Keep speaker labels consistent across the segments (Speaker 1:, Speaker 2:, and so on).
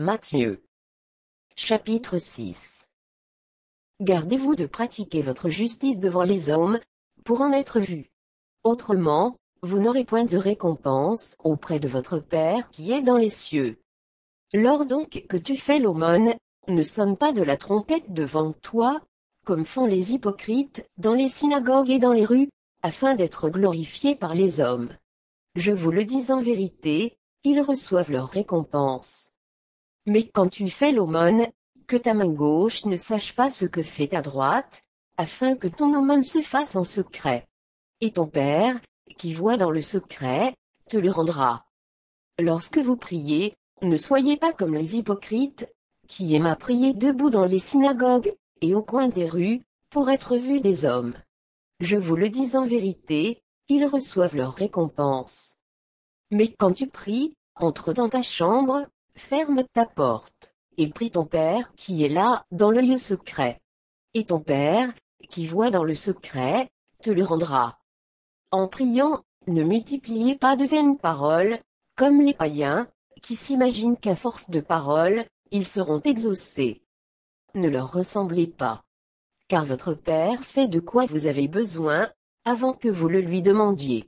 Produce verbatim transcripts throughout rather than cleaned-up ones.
Speaker 1: Matthieu. Chapitre six. Gardez-vous de pratiquer votre justice devant les hommes, pour en être vu. Autrement, vous n'aurez point de récompense auprès de votre Père qui est dans les cieux. Lors donc que tu fais l'aumône, ne sonne pas de la trompette devant toi, comme font les hypocrites, dans les synagogues et dans les rues, afin d'être glorifiés par les hommes. Je vous le dis en vérité, ils reçoivent leur récompense. Mais quand tu fais l'aumône, que ta main gauche ne sache pas ce que fait ta droite, afin que ton aumône se fasse en secret. Et ton Père, qui voit dans le secret, te le rendra. Lorsque vous priez, ne soyez pas comme les hypocrites, qui aiment à prier debout dans les synagogues, et au coin des rues, pour être vus des hommes. Je vous le dis en vérité, ils reçoivent leur récompense. Mais quand tu pries, entre dans ta chambre, ferme ta porte, et prie ton Père qui est là, dans le lieu secret. Et ton Père, qui voit dans le secret, te le rendra. En priant, ne multipliez pas de vaines paroles, comme les païens, qui s'imaginent qu'à force de paroles, ils seront exaucés. Ne leur ressemblez pas. Car votre Père sait de quoi vous avez besoin, avant que vous le lui demandiez.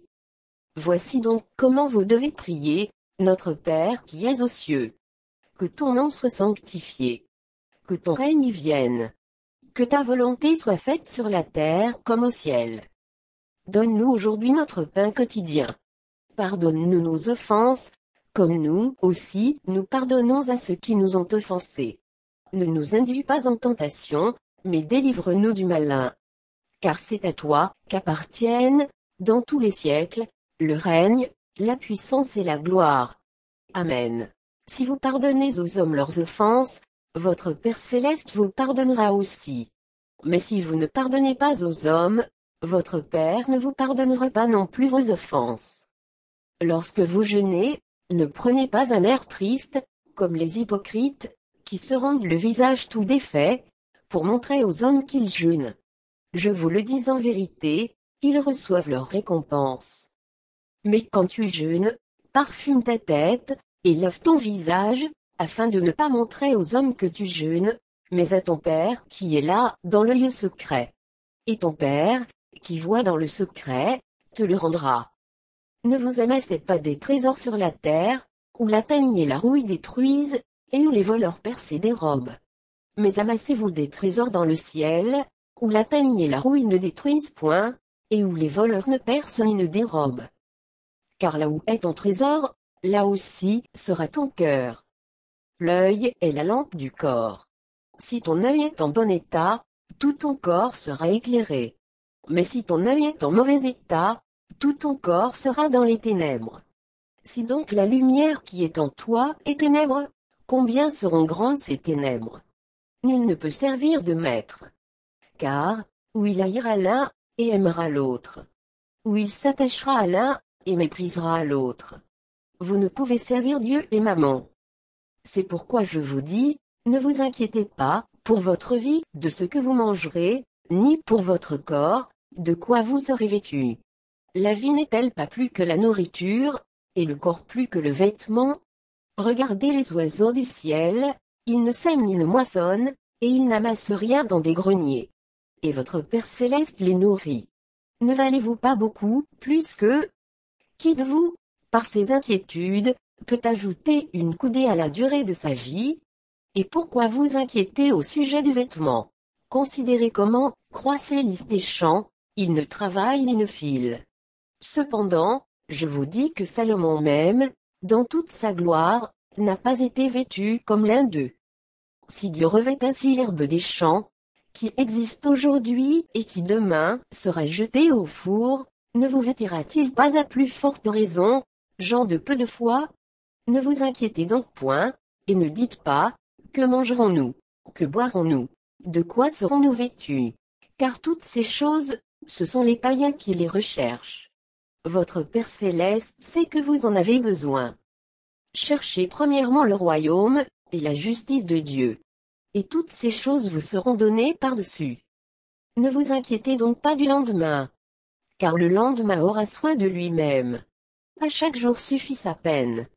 Speaker 1: Voici donc comment vous devez prier, notre Père qui es aux cieux. Que ton nom soit sanctifié. Que ton règne vienne. Que ta volonté soit faite sur la terre comme au ciel. Donne-nous aujourd'hui notre pain quotidien. Pardonne-nous nos offenses, comme nous aussi nous pardonnons à ceux qui nous ont offensés. Ne nous induis pas en tentation, mais délivre-nous du malin. Car c'est à toi qu'appartiennent, dans tous les siècles, le règne, la puissance et la gloire. Amen. Si vous pardonnez aux hommes leurs offenses, votre Père céleste vous pardonnera aussi. Mais si vous ne pardonnez pas aux hommes, votre Père ne vous pardonnera pas non plus vos offenses. Lorsque vous jeûnez, ne prenez pas un air triste, comme les hypocrites, qui se rendent le visage tout défait, pour montrer aux hommes qu'ils jeûnent. Je vous le dis en vérité, ils reçoivent leur récompense. Mais quand tu jeûnes, parfume ta tête, et lave ton visage, afin de ne pas montrer aux hommes que tu jeûnes, mais à ton Père qui est là, dans le lieu secret. Et ton Père, qui voit dans le secret, te le rendra. Ne vous amassez pas des trésors sur la terre, où la teigne et la rouille détruisent, et où les voleurs percent et dérobent. Mais amassez-vous des trésors dans le ciel, où la teigne et la rouille ne détruisent point, et où les voleurs ne percent ni ne dérobent. Car là où est ton trésor, là aussi sera ton cœur. L'œil est la lampe du corps. Si ton œil est en bon état, tout ton corps sera éclairé. Mais si ton œil est en mauvais état, tout ton corps sera dans les ténèbres. Si donc la lumière qui est en toi est ténèbres, combien seront grandes ces ténèbres? Nul ne peut servir de maître. Car, ou il haïra l'un, et aimera l'autre. Ou il s'attachera à l'un, et méprisera à l'autre. Vous ne pouvez servir Dieu et Mammon. C'est pourquoi je vous dis, ne vous inquiétez pas, pour votre vie, de ce que vous mangerez, ni pour votre corps, de quoi vous serez vêtus. La vie n'est-elle pas plus que la nourriture, et le corps plus que le vêtement? Regardez les oiseaux du ciel, ils ne sèment ni ne moissonnent, et ils n'amassent rien dans des greniers. Et votre Père céleste les nourrit. Ne valez-vous pas beaucoup, plus que qui de vous, par ses inquiétudes, peut ajouter une coudée à la durée de sa vie? Et pourquoi vous inquiétez au sujet du vêtement? Considérez comment croissent les lys des champs, ils ne travaillent ni ne filent. Cependant, je vous dis que Salomon même, dans toute sa gloire, n'a pas été vêtu comme l'un d'eux. Si Dieu revêt ainsi l'herbe des champs, qui existe aujourd'hui et qui demain sera jetée au four, ne vous vêtira-t-il pas à plus forte raison, gens de peu de foi? Ne vous inquiétez donc point, et ne dites pas, que mangerons-nous? Que boirons-nous? De quoi serons-nous vêtus? Car toutes ces choses, ce sont les païens qui les recherchent. Votre Père céleste sait que vous en avez besoin. Cherchez premièrement le royaume, et la justice de Dieu. Et toutes ces choses vous seront données par-dessus. Ne vous inquiétez donc pas du lendemain. Car le lendemain aura soin de lui-même. À chaque jour suffit sa peine.